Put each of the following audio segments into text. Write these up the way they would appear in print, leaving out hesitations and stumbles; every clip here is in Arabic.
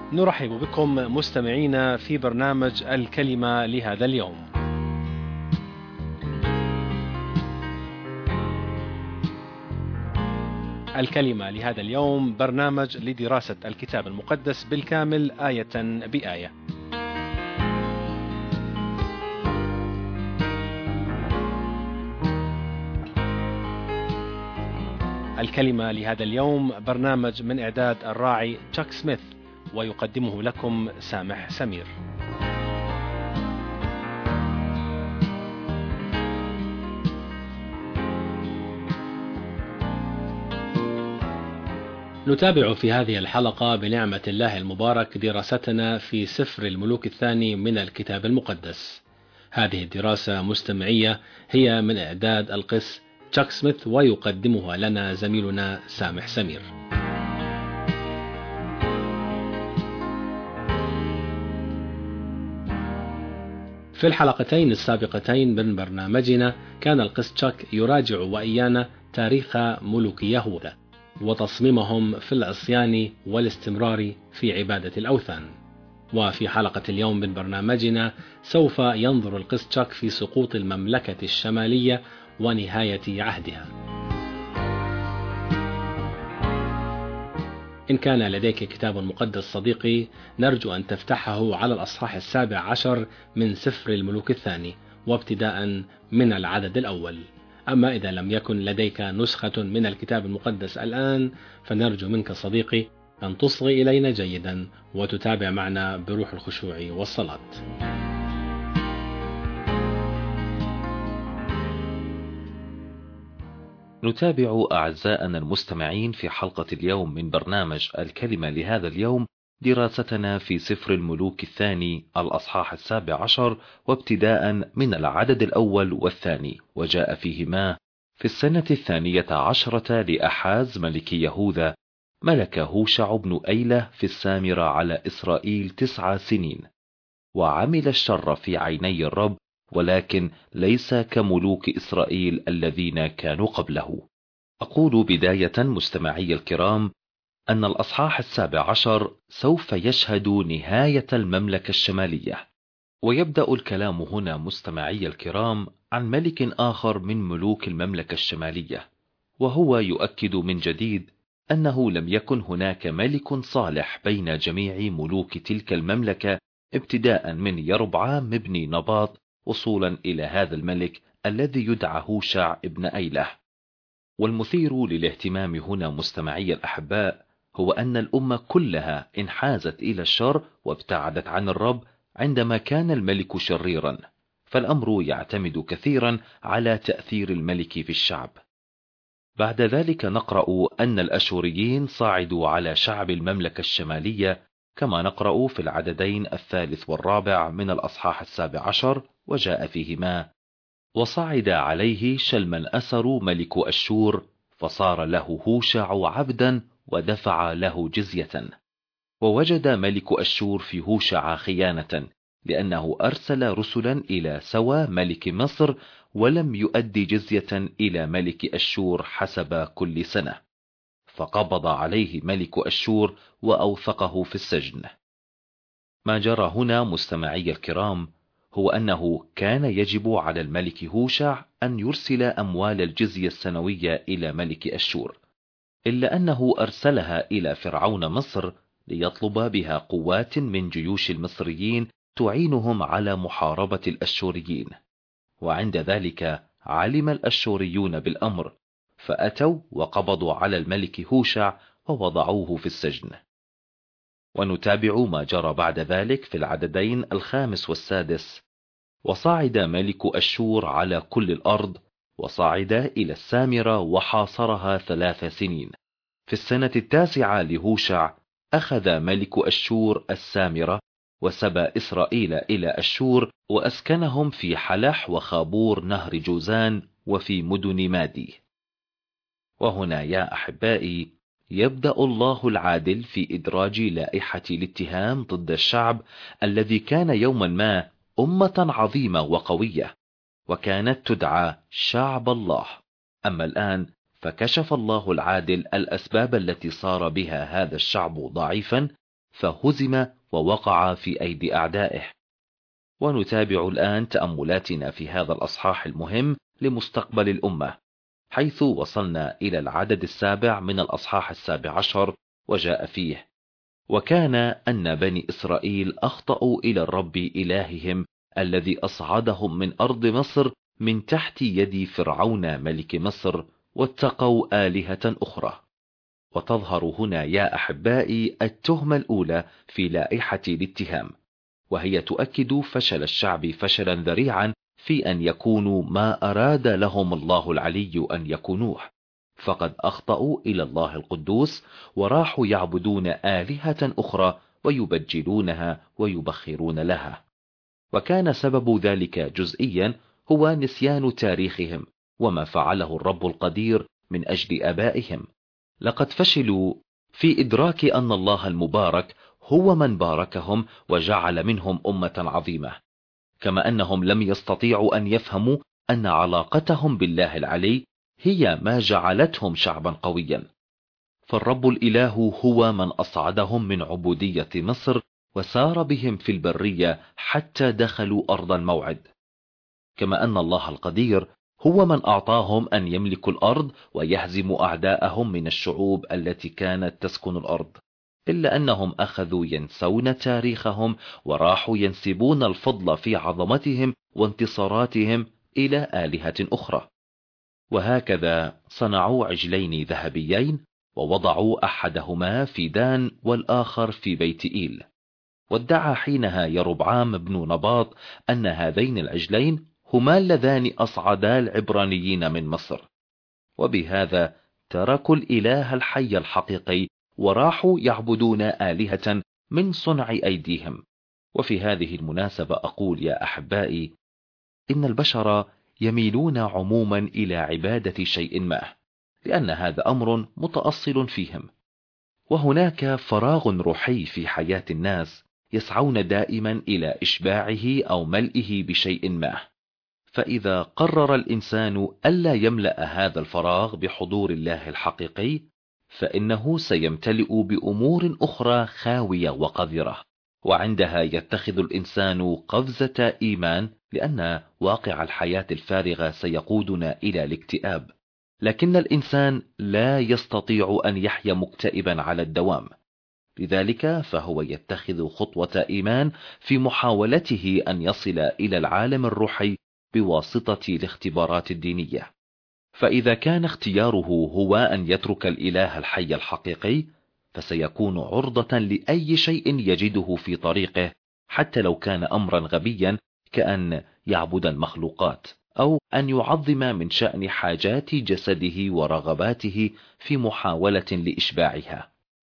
نرحب بكم مستمعينا في برنامج الكلمة لهذا اليوم. الكلمة لهذا اليوم برنامج لدراسة الكتاب المقدس بالكامل آية بآية. الكلمة لهذا اليوم برنامج من إعداد الراعي تشاك سميث، ويقدمه لكم سامح سمير. نتابع في هذه الحلقة بنعمة الله المبارك دراستنا في سفر الملوك الثاني من الكتاب المقدس. هذه الدراسة مستمعية هي من إعداد القس تشاك سميث، ويقدمها لنا زميلنا سامح سمير. في الحلقتين السابقتين من برنامجنا كان القس تشاك يراجع وإيانا تاريخ ملوك يهوذا وتصميمهم في العصيان والاستمرار في عبادة الأوثان. وفي حلقة اليوم من برنامجنا سوف ينظر القس تشاك في سقوط المملكة الشمالية ونهاية عهدها. إن كان لديك كتاب مقدس صديقي، نرجو أن تفتحه على الأصحاح 17 من سفر الملوك الثاني، وابتداء من العدد الأول. أما إذا لم يكن لديك نسخة من الكتاب المقدس الآن، فنرجو منك صديقي أن تصغي إلينا جيدا وتتابع معنا بروح الخشوع والصلاة. نتابع أعزائنا المستمعين في حلقة اليوم من برنامج الكلمة لهذا اليوم دراستنا في سفر الملوك الثاني الأصحاح 17، وابتداء من العدد الأول والثاني. وجاء فيهما: في السنة 12 لأحاز ملك يهوذا ملك هوشع بن أيلة في السامرة على إسرائيل 9 سنين، وعمل الشر في عيني الرب، ولكن ليس كملوك إسرائيل الذين كانوا قبله. أقول بداية مستمعي الكرام أن الأصحاح 17 سوف يشهد نهاية المملكة الشمالية، ويبدأ الكلام هنا مستمعي الكرام عن ملك آخر من ملوك المملكة الشمالية، وهو يؤكد من جديد أنه لم يكن هناك ملك صالح بين جميع ملوك تلك المملكة، ابتداء من يربعام ابن نباط وصولا إلى هذا الملك الذي يدعى هوشع ابن أيلة. والمثير للاهتمام هنا مستمعي الأحباء هو أن الأمة كلها انحازت إلى الشر وابتعدت عن الرب عندما كان الملك شريرا، فالأمر يعتمد كثيرا على تأثير الملك في الشعب. بعد ذلك نقرأ أن الأشوريين صعدوا على شعب المملكة الشمالية، كما نقرأ في العددين 3 و4 من الأصحاح 17، وجاء فيهما: وصعد عليه شلمنأسر ملك أشور، فصار له هوشع عبدا ودفع له جزية. ووجد ملك أشور في هوشع خيانة، لأنه أرسل رسلا إلى سوى ملك مصر ولم يؤدي جزية إلى ملك أشور حسب كل سنة، فقبض عليه ملك أشور وأوثقه في السجن. ما جرى هنا مستمعي الكرام هو أنه كان يجب على الملك هوشع أن يرسل أموال الجزية السنوية إلى ملك أشور، إلا أنه أرسلها إلى فرعون مصر ليطلب بها قوات من جيوش المصريين تعينهم على محاربة الأشوريين. وعند ذلك علم الأشوريون بالأمر، فأتوا وقبضوا على الملك هوشع ووضعوه في السجن. ونتابع ما جرى بعد ذلك في العددين 5 و6. وصعد ملك أشور على كل الأرض، وصعد إلى السامرة وحاصرها 3 سنين. في السنة 9 لهوشع أخذ ملك أشور السامرة، وسبى إسرائيل إلى أشور وأسكنهم في حلح وخابور نهر جوزان وفي مدن مادي. وهنا يا أحبائي يبدأ الله العادل في إدراج لائحة الاتهام ضد الشعب الذي كان يوما ما أمة عظيمة وقوية، وكانت تدعى شعب الله. أما الآن فكشف الله العادل الأسباب التي صار بها هذا الشعب ضعيفا، فهزم ووقع في أيدي أعدائه. ونتابع الآن تأملاتنا في هذا الأصحاح المهم لمستقبل الأمة، حيث وصلنا إلى العدد 7 من الأصحاح 17، وجاء فيه: وكان أن بني إسرائيل أخطأوا إلى الرب إلههم الذي أصعدهم من أرض مصر من تحت يد فرعون ملك مصر، واتقوا آلهة أخرى. وتظهر هنا يا أحبائي التهمة الأولى في لائحة الاتهام، وهي تؤكد فشل الشعب فشلا ذريعا في أن يكونوا ما أراد لهم الله العلي أن يكونوه، فقد أخطأوا إلى الله القدوس وراحوا يعبدون آلهة أخرى ويبجلونها ويبخرون لها. وكان سبب ذلك جزئيا هو نسيان تاريخهم وما فعله الرب القدير من أجل آبائهم. لقد فشلوا في إدراك أن الله المبارك هو من باركهم وجعل منهم أمة عظيمة، كما أنهم لم يستطيعوا أن يفهموا أن علاقتهم بالله العلي هي ما جعلتهم شعبا قويا. فالرب الإله هو من أصعدهم من عبودية مصر وسار بهم في البرية حتى دخلوا أرض الموعد، كما أن الله القدير هو من أعطاهم أن يملكوا الأرض ويهزموا أعداءهم من الشعوب التي كانت تسكن الأرض، إلا أنهم أخذوا ينسون تاريخهم وراحوا ينسبون الفضل في عظمتهم وانتصاراتهم إلى آلهة أخرى. وهكذا صنعوا عجلين ذهبيين، ووضعوا أحدهما في دان والآخر في بيت إيل. وادعى حينها يربعام بن نباط أن هذين العجلين هما اللذان أصعدا العبرانيين من مصر، وبهذا تركوا الإله الحي الحقيقي وراحوا يعبدون آلهة من صنع أيديهم. وفي هذه المناسبة أقول يا أحبائي إن البشر يميلون عموما إلى عبادة شيء ما، لأن هذا أمر متأصل فيهم، وهناك فراغ روحي في حياة الناس يسعون دائما إلى إشباعه أو ملئه بشيء ما. فإذا قرر الإنسان ألا يملأ هذا الفراغ بحضور الله الحقيقي، فإنه سيمتلئ بأمور أخرى خاوية وقذرة، وعندها يتخذ الإنسان قفزة إيمان، لأن واقع الحياة الفارغة سيقودنا إلى الاكتئاب. لكن الإنسان لا يستطيع أن يحيا مكتئبا على الدوام، لذلك فهو يتخذ خطوة إيمان في محاولته أن يصل إلى العالم الروحي بواسطة الاختبارات الدينية. فإذا كان اختياره هو أن يترك الإله الحي الحقيقي، فسيكون عرضة لأي شيء يجده في طريقه، حتى لو كان أمرا غبيا كأن يعبد المخلوقات، أو أن يعظم من شأن حاجات جسده ورغباته في محاولة لإشباعها.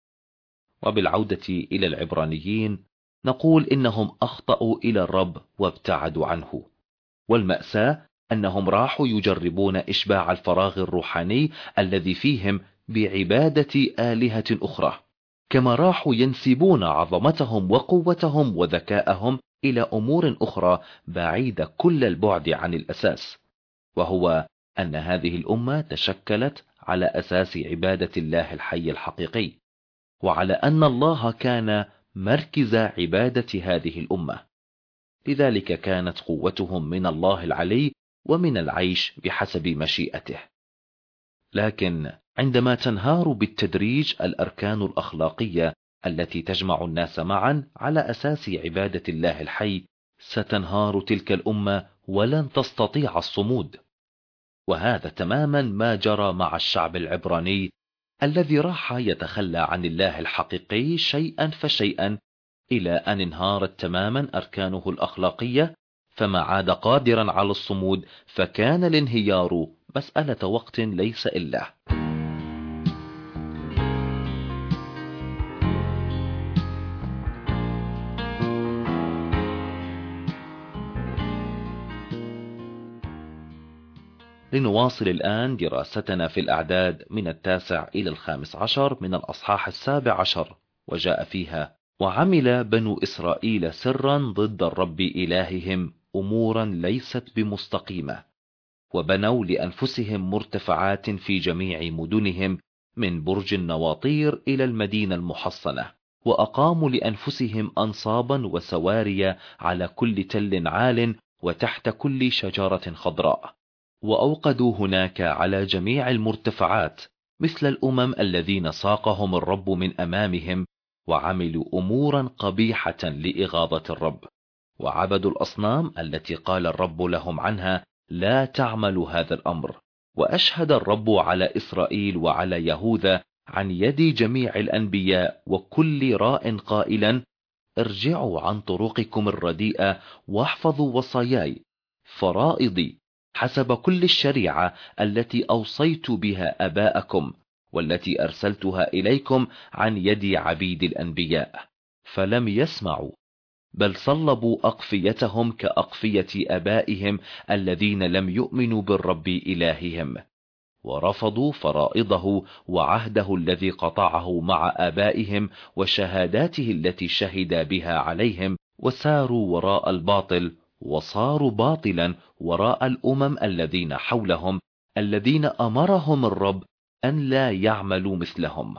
وبالعودة إلى العبرانيين نقول إنهم أخطأوا إلى الرب وابتعدوا عنه، والمأساة أنهم راحوا يجربون إشباع الفراغ الروحاني الذي فيهم بعبادة آلهة أخرى، كما راحوا ينسبون عظمتهم وقوتهم وذكاءهم إلى أمور أخرى بعيدة كل البعد عن الأساس، وهو أن هذه الأمة تشكلت على أساس عبادة الله الحي الحقيقي، وعلى أن الله كان مركز عبادة هذه الأمة. لذلك كانت قوتهم من الله العلي ومن العيش بحسب مشيئته. لكن عندما تنهار بالتدريج الأركان الأخلاقية التي تجمع الناس معا على أساس عبادة الله الحي، ستنهار تلك الأمة ولن تستطيع الصمود. وهذا تماما ما جرى مع الشعب العبراني الذي راح يتخلى عن الله الحقيقي شيئا فشيئا، إلى أن انهارت تماما أركانه الأخلاقية، فما عاد قادرا على الصمود، فكان الانهيار مسألة وقت ليس إلا. لنواصل الآن دراستنا في الأعداد من 9 إلى 15 من الأصحاح 17، وجاء فيها: وعمل بنو إسرائيل سرا ضد الرب إلههم أمورا ليست بمستقيمة، وبنوا لأنفسهم مرتفعات في جميع مدنهم، من برج النواطير إلى المدينة المحصنة، وأقاموا لأنفسهم أنصابا وسواري على كل تل عال وتحت كل شجرة خضراء، وأوقدوا هناك على جميع المرتفعات مثل الأمم الذين ساقهم الرب من أمامهم، وعملوا أمورا قبيحة لإغاظة الرب، وعبدوا الأصنام التي قال الرب لهم عنها لا تعملوا هذا الأمر. وأشهد الرب على إسرائيل وعلى يهوذا عن يد جميع الأنبياء وكل راء قائلا: ارجعوا عن طرقكم الرديئة واحفظوا وصاياي فرائضي حسب كل الشريعة التي أوصيت بها أباءكم والتي أرسلتها إليكم عن يد عبيد الأنبياء. فلم يسمعوا، بل صلبوا أقفيتهم كأقفية آبائهم الذين لم يؤمنوا بالرب إلههم، ورفضوا فرائضه وعهده الذي قطعه مع آبائهم وشهاداته التي شهد بها عليهم، وساروا وراء الباطل، وصاروا باطلا وراء الأمم الذين حولهم الذين أمرهم الرب أن لا يعملوا مثلهم.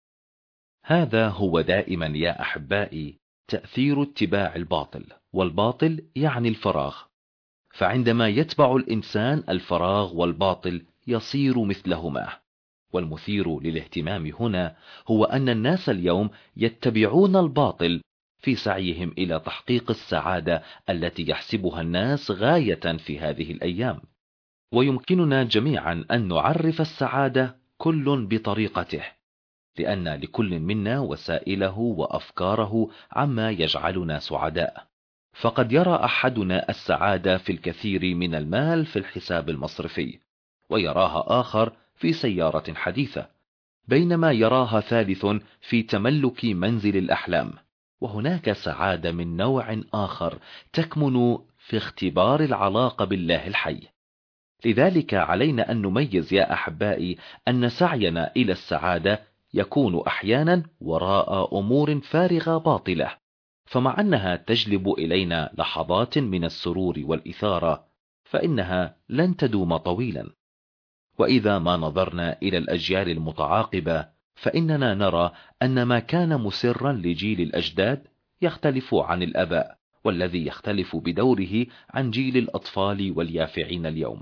هذا هو دائما يا أحبائي تأثير اتباع الباطل، والباطل يعني الفراغ. فعندما يتبع الإنسان الفراغ والباطل يصير مثلهما. والمثير للاهتمام هنا هو أن الناس اليوم يتبعون الباطل في سعيهم إلى تحقيق السعادة التي يحسبها الناس غاية في هذه الأيام. ويمكننا جميعا أن نعرف السعادة كل بطريقته، لأن لكل منا وسائله وأفكاره عما يجعلنا سعداء. فقد يرى أحدنا السعادة في الكثير من المال في الحساب المصرفي، ويراها آخر في سيارة حديثة، بينما يراها ثالث في تملك منزل الأحلام. وهناك سعادة من نوع آخر تكمن في اختبار العلاقة بالله الحي. لذلك علينا أن نميز يا أحبائي أن سعينا إلى السعادة يكون أحيانا وراء أمور فارغة باطلة، فمع أنها تجلب إلينا لحظات من السرور والإثارة فإنها لن تدوم طويلا. وإذا ما نظرنا إلى الأجيال المتعاقبة فإننا نرى أن ما كان مسرا لجيل الأجداد يختلف عن الآباء، والذي يختلف بدوره عن جيل الأطفال واليافعين اليوم.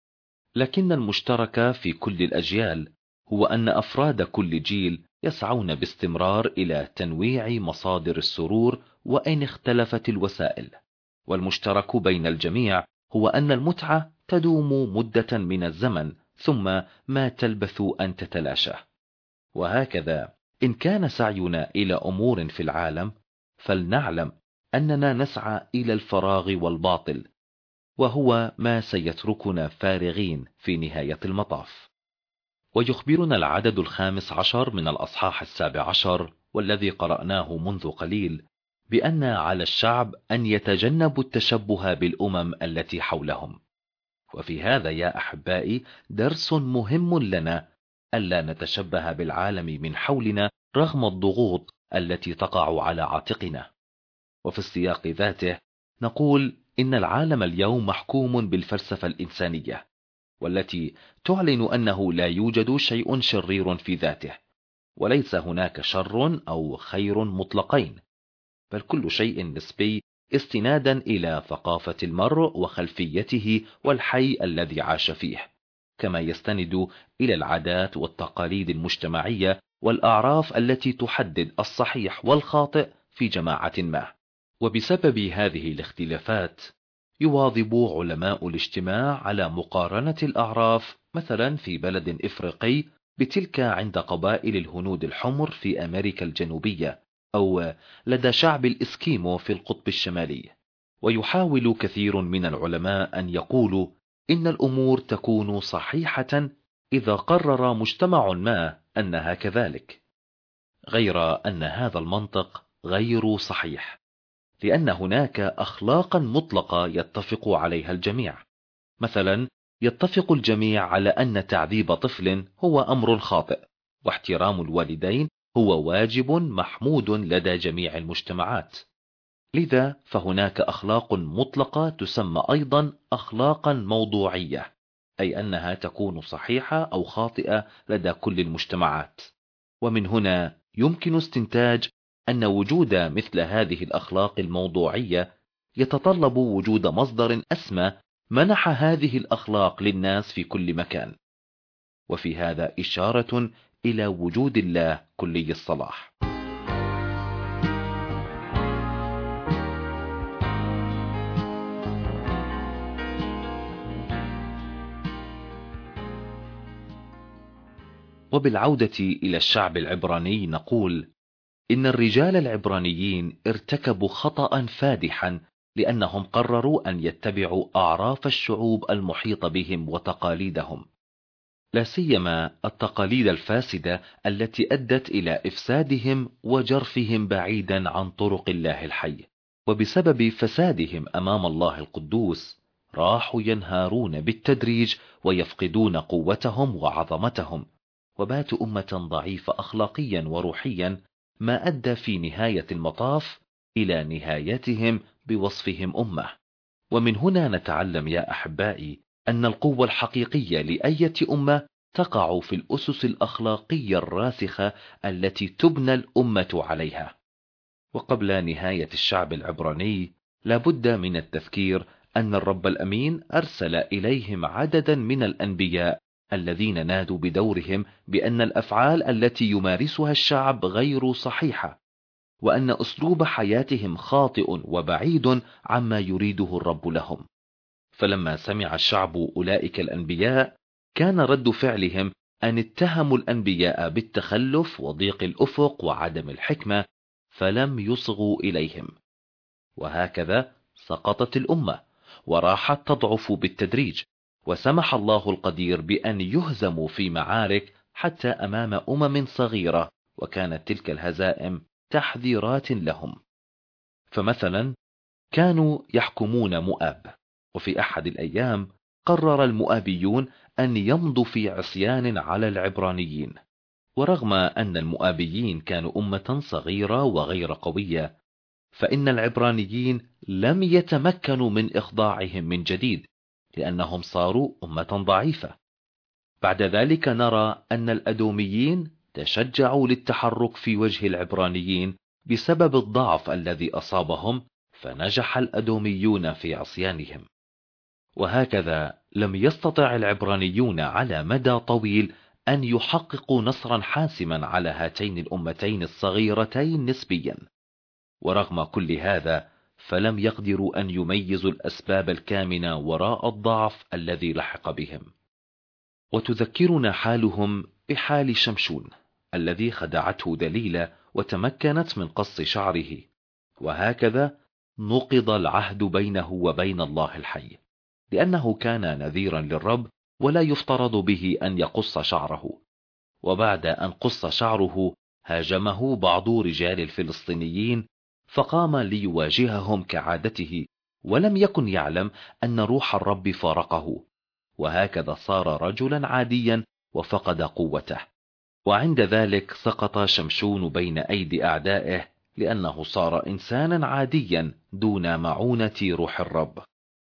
لكن المشترك في كل الأجيال هو أن أفراد كل جيل يسعون باستمرار إلى تنويع مصادر السرور وإن اختلفت الوسائل. والمشترك بين الجميع هو أن المتعة تدوم مدة من الزمن ثم ما تلبث أن تتلاشى. وهكذا إن كان سعينا إلى أمور في العالم فلنعلم أننا نسعى إلى الفراغ والباطل، وهو ما سيتركنا فارغين في نهاية المطاف. ويخبرنا العدد 15 من الأصحاح 17 والذي قرأناه منذ قليل بأن على الشعب أن يتجنبوا التشبه بالأمم التي حولهم. وفي هذا يا أحبائي درس مهم لنا ألا نتشبه بالعالم من حولنا رغم الضغوط التي تقع على عاتقنا. وفي السياق ذاته نقول إن العالم اليوم محكوم بالفلسفة الإنسانية، والتي تعلن أنه لا يوجد شيء شرير في ذاته، وليس هناك شر أو خير مطلقين، بل كل شيء نسبي استنادا إلى ثقافة المرء وخلفيته والحي الذي عاش فيه، كما يستند إلى العادات والتقاليد المجتمعية والأعراف التي تحدد الصحيح والخاطئ في جماعة ما. وبسبب هذه الاختلافات يواظب علماء الاجتماع على مقارنة الأعراف مثلا في بلد إفريقي بتلك عند قبائل الهنود الحمر في أمريكا الجنوبية، أو لدى شعب الإسكيمو في القطب الشمالي. ويحاول كثير من العلماء أن يقولوا إن الأمور تكون صحيحة إذا قرر مجتمع ما أنها كذلك، غير أن هذا المنطق غير صحيح، لأن هناك أخلاقا مطلقة يتفق عليها الجميع. مثلا يتفق الجميع على أن تعذيب طفل هو أمر خاطئ، واحترام الوالدين هو واجب محمود لدى جميع المجتمعات. لذا فهناك أخلاق مطلقة تسمى أيضا أخلاقا موضوعية، أي أنها تكون صحيحة أو خاطئة لدى كل المجتمعات. ومن هنا يمكن استنتاج أن وجود مثل هذه الأخلاق الموضوعية يتطلب وجود مصدر أسمى منح هذه الأخلاق للناس في كل مكان، وفي هذا إشارة إلى وجود الله كلي الصلاح. وبالعودة إلى الشعب العبراني نقول إن الرجال العبرانيين ارتكبوا خطأ فادحا لأنهم قرروا أن يتبعوا أعراف الشعوب المحيطة بهم وتقاليدهم، لا سيما التقاليد الفاسدة التي أدت إلى إفسادهم وجرفهم بعيدا عن طرق الله الحي. وبسبب فسادهم أمام الله القدوس راحوا ينهارون بالتدريج ويفقدون قوتهم وعظمتهم، وباتوا أمة ضعيفة أخلاقيا وروحيا، ما أدى في نهاية المطاف إلى نهايتهم بوصفهم أمة. ومن هنا نتعلم يا أحبائي أن القوة الحقيقية لأية أمة تقع في الأسس الأخلاقية الراسخة التي تبنى الأمة عليها. وقبل نهاية الشعب العبراني لابد من التذكير أن الرب الأمين أرسل إليهم عددا من الأنبياء الذين نادوا بدورهم بأن الأفعال التي يمارسها الشعب غير صحيحة، وأن أسلوب حياتهم خاطئ وبعيد عما يريده الرب لهم. فلما سمع الشعب أولئك الأنبياء كان رد فعلهم أن اتهموا الأنبياء بالتخلف وضيق الأفق وعدم الحكمة، فلم يصغوا إليهم، وهكذا سقطت الأمة وراحت تضعف بالتدريج، وسمح الله القدير بأن يهزموا في معارك حتى أمام أمم صغيرة، وكانت تلك الهزائم تحذيرات لهم. فمثلا كانوا يحكمون مؤاب، وفي أحد الأيام قرر المؤابيون أن يمضوا في عصيان على العبرانيين، ورغم أن المؤابيين كانوا أمة صغيرة وغير قوية، فإن العبرانيين لم يتمكنوا من إخضاعهم من جديد لأنهم صاروا أمة ضعيفة. بعد ذلك نرى أن الأدوميين تشجعوا للتحرك في وجه العبرانيين بسبب الضعف الذي أصابهم، فنجح الأدوميون في عصيانهم. وهكذا لم يستطع العبرانيون على مدى طويل أن يحققوا نصرا حاسما على هاتين الأمتين الصغيرتين نسبيا. ورغم كل هذا فلم يقدروا أن يميزوا الأسباب الكامنة وراء الضعف الذي لحق بهم. وتذكرنا حالهم بحال شمشون الذي خدعته دليلة وتمكنت من قص شعره، وهكذا نقض العهد بينه وبين الله الحي، لأنه كان نذيرا للرب ولا يفترض به أن يقص شعره. وبعد أن قص شعره هاجمه بعض رجال الفلسطينيين، فقام ليواجههم كعادته، ولم يكن يعلم أن روح الرب فارقه، وهكذا صار رجلا عاديا وفقد قوته. وعند ذلك سقط شمشون بين أيدي أعدائه، لأنه صار إنسانا عاديا دون معونة روح الرب.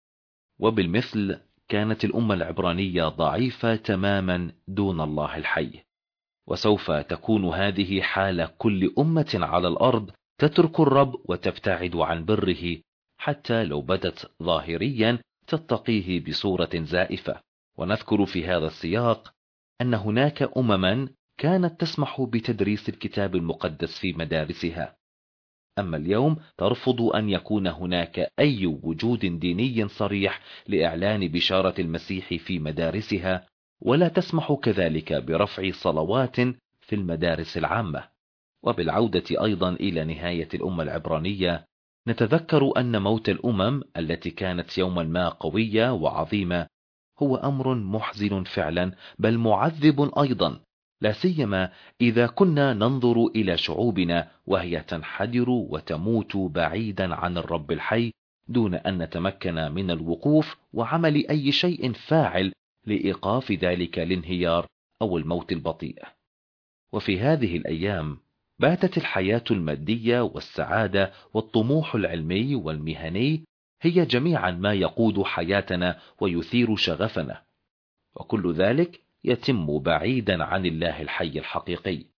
وبالمثل كانت الأمة العبرانية ضعيفة تماما دون الله الحي، وسوف تكون هذه حال كل أمة على الأرض تترك الرب وتبتعد عن بره، حتى لو بدت ظاهريا تتقيه بصورة زائفة. ونذكر في هذا السياق أن هناك أمما كانت تسمح بتدريس الكتاب المقدس في مدارسها، أما اليوم ترفض أن يكون هناك أي وجود ديني صريح لإعلان بشارة المسيح في مدارسها، ولا تسمح كذلك برفع صلوات في المدارس العامة. وبالعودة أيضا إلى نهاية الأمة العبرانية نتذكر أن موت الأمم التي كانت يوما ما قوية وعظيمة هو أمر محزن فعلا، بل معذب أيضا، لا سيما إذا كنا ننظر إلى شعوبنا وهي تنحدر وتموت بعيدا عن الرب الحي دون أن نتمكن من الوقوف وعمل أي شيء فاعل لإيقاف ذلك الانهيار أو الموت البطيء. وفي هذه الأيام باتت الحياة المادية والسعادة والطموح العلمي والمهني هي جميعا ما يقود حياتنا ويثير شغفنا، وكل ذلك يتم بعيدا عن الله الحي الحقيقي.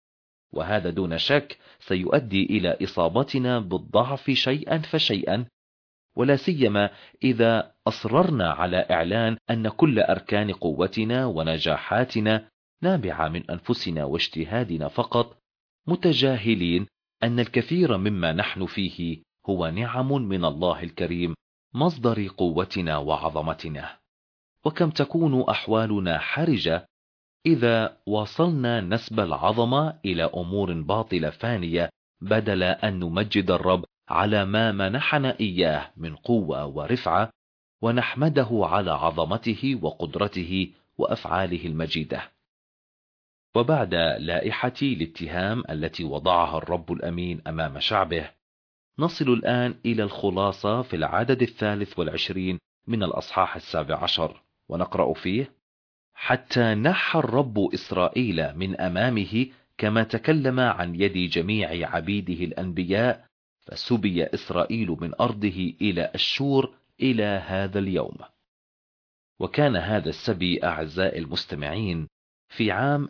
وهذا دون شك سيؤدي إلى إصابتنا بالضعف شيئا فشيئا، ولا سيما إذا أصررنا على إعلان أن كل أركان قوتنا ونجاحاتنا نابعة من أنفسنا واجتهادنا فقط، متجاهلين أن الكثير مما نحن فيه هو نعم من الله الكريم مصدر قوتنا وعظمتنا. وكم تكون أحوالنا حرجة إذا واصلنا نسب العظمة إلى أمور باطلة فانية، بدل أن نمجد الرب على ما منحنا إياه من قوة ورفعة، ونحمده على عظمته وقدرته وأفعاله المجيدة. وبعد لائحة الاتهام التي وضعها الرب الأمين أمام شعبه، نصل الآن إلى الخلاصة في العدد 23 من الأصحاح 17، ونقرأ فيه: حتى نحى الرب إسرائيل من أمامه كما تكلم عن يد جميع عبيده الأنبياء، فسبي إسرائيل من أرضه إلى أشور إلى هذا اليوم. وكان هذا السبي أعزائي المستمعين في عام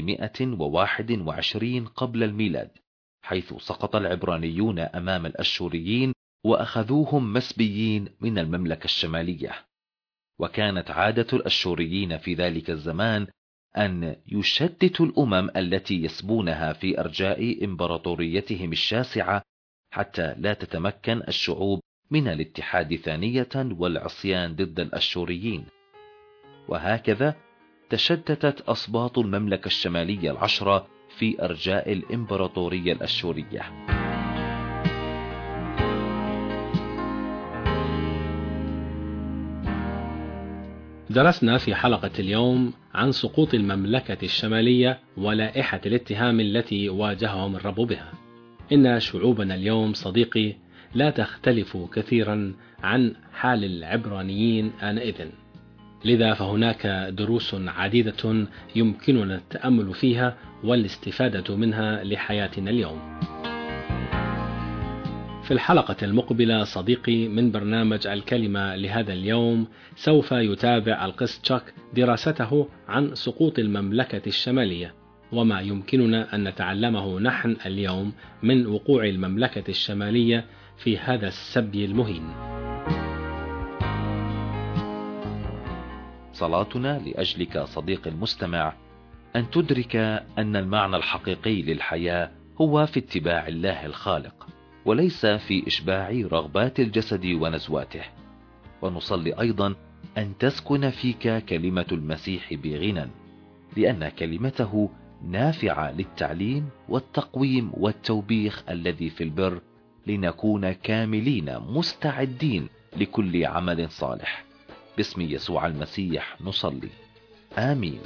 721 قبل الميلاد، حيث سقط العبرانيون أمام الأشوريين وأخذوهم مسبيين من المملكة الشمالية. وكانت عادة الأشوريين في ذلك الزمان أن يشتتوا الأمم التي يسبونها في أرجاء إمبراطوريتهم الشاسعة، حتى لا تتمكن الشعوب من الاتحاد ثانية والعصيان ضد الأشوريين. وهكذا تشتتت أسباط المملكة الشمالية 10 في أرجاء الإمبراطورية الأشورية. درسنا في حلقة اليوم عن سقوط المملكة الشمالية ولائحة الاتهام التي واجههم الرب بها. إن شعوبنا اليوم صديقي لا تختلف كثيرا عن حال العبرانيين آنئذ، لذا فهناك دروس عديدة يمكننا التأمل فيها والاستفادة منها لحياتنا اليوم. في الحلقة المقبلة صديقي من برنامج الكلمة لهذا اليوم سوف يتابع القس تشاك دراسته عن سقوط المملكة الشمالية، وما يمكننا أن نتعلمه نحن اليوم من وقوع المملكة الشمالية في هذا السبي المهين. صلاتنا لأجلك صديق المستمع أن تدرك أن المعنى الحقيقي للحياة هو في اتباع الله الخالق، وليس في إشباع رغبات الجسد ونزواته. ونصلي أيضا أن تسكن فيك كلمة المسيح بغنى، لأن كلمته نافعة للتعليم والتقويم والتوبيخ الذي في البر، لنكون كاملين مستعدين لكل عمل صالح. باسم يسوع المسيح نصلي، آمين.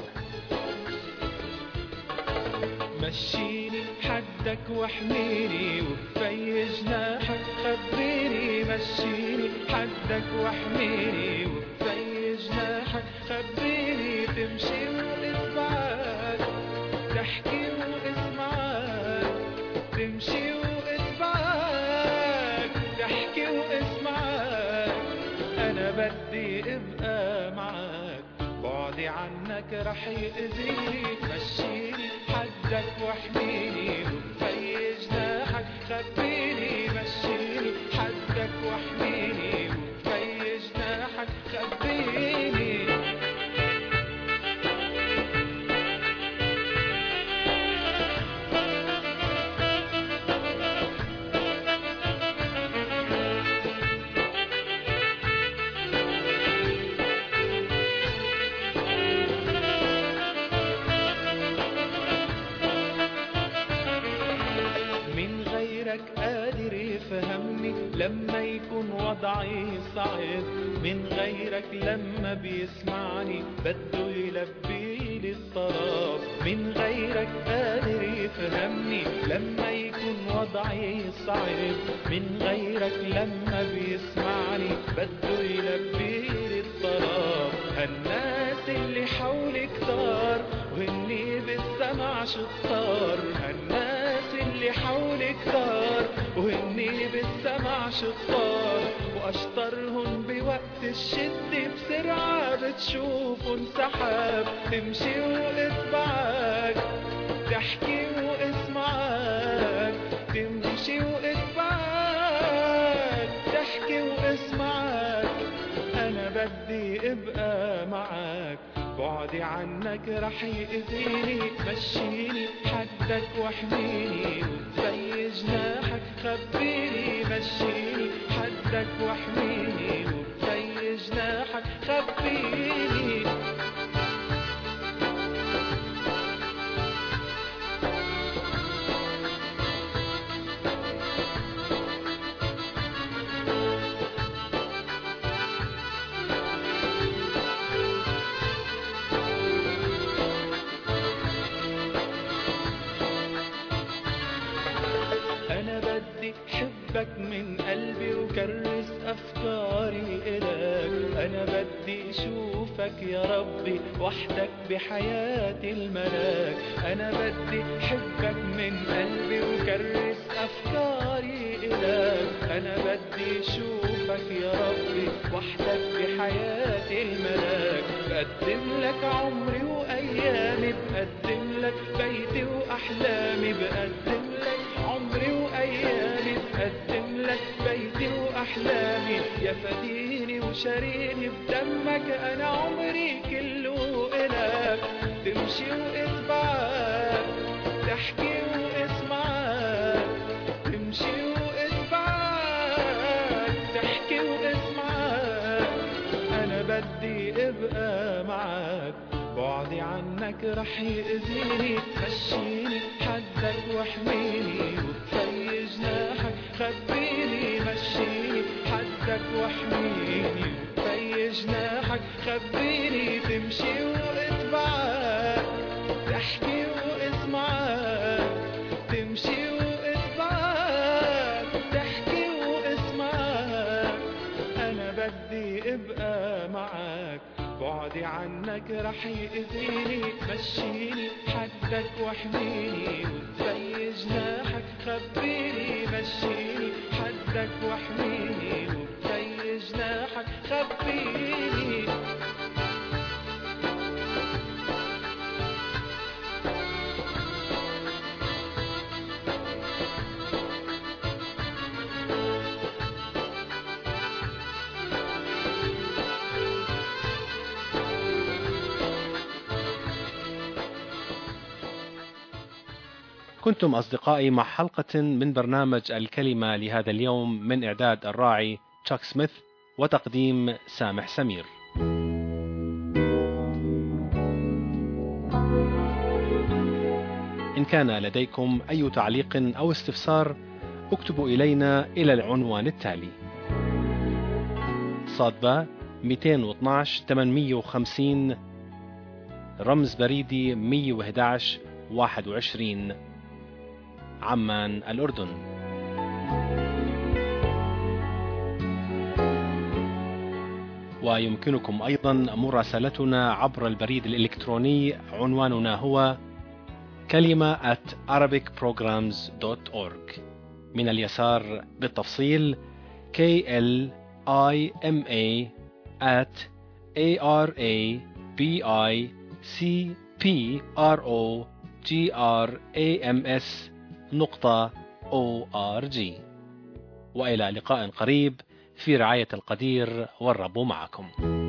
مشيني حدك واحميني وبفي جناحك خبيني، مشيني حدك واحميني وبفي جناحك خبيني، تمشي واسمعك تحكي واسمعك، تمشي واسمعك تحكي واسمعك، أنا بدي ابقى معك، بعدي عنك رح يأذيك، مشيني حدك واحميني وبفي جناحك خبيني، مشيني حدك واحميني وبفي جناحك خبيني. قادر يفهمني لما يكون وضعي صعب، من غيرك لما بيسمعني بده يلبي لي الطلب، من غيرك قادر يفهمني لما يكون وضعي صعب، من غيرك لما بيسمعني بده يلبي لي الطلب. هالناس اللي حولي كتار وهني بالسمع شطار، هالناس اللي حولي كتار وهني بالسمع شطار، واشطرهم بوقت الشد بسرعة بتشوفن سحاب، تمشي واتبعك تحكي واسمع تمشي واتبعك، تحكي واسمعك، أنا بدي أبقى معك، بعدي عنك رح يأذيني، مشيني حدك واحميني، وبزي جناحك خبيني، مشيني حدك واحميني، وبزي جناحك خبيني. أنا بدي حبك من قلبي وكرس أفكاري إلك، أنا بدي أشوفك يا ربي وحدك بحياتي الملاك، أنا بدي حبك من قلبي وكرس أفكاري إلك، أنا بدي أشوفك يا ربي وحدك بحياتي الملاك، بقدم لك عمري وأيامي، بقدم لك بيتي وأحلامي، بقدم لك عمري وأيامي، بقدم لك بيتي وأحلامي، يا فديني وشاريني بدمك، أنا عمري كله إلك، تمشي واتبعك، تحكي واسمعك، تمشي واتبعك، تحكي واسمعك، أنا بدي أبقى معك، بعدي عنك رح يأذيني، مشيني حدك واحميني، وبزي جناحك خبيني، مشيني حدك واحميني، وبزي جناحك خبيني، تمشي واتبعك، تحكي واسمعك، تمشي واتبعك، تحكي واسمعك، أنا بدي أبقى معك، بعدي عنك رح يأذيني، مشيني حدك واحميني، وبزي جناحك خبيني، مشيني حدك واحميني، وبزي جناحك خبيني. كنتم أصدقائي مع حلقة من برنامج الكلمة لهذا اليوم، من إعداد الراعي تشاك سميث وتقديم سامح سمير. إن كان لديكم أي تعليق أو استفسار اكتبوا إلينا إلى العنوان التالي: صادبة 212 850 رمز بريدي 111 21 عمان الأردن. ويمكنكم أيضا مراسلتنا عبر البريد الإلكتروني، عنواننا هو kalima@arabicprograms.org، من اليسار بالتفصيل KLIMA@ARABICprograms.org. وإلى لقاء قريب، في رعاية القدير، والرب معكم.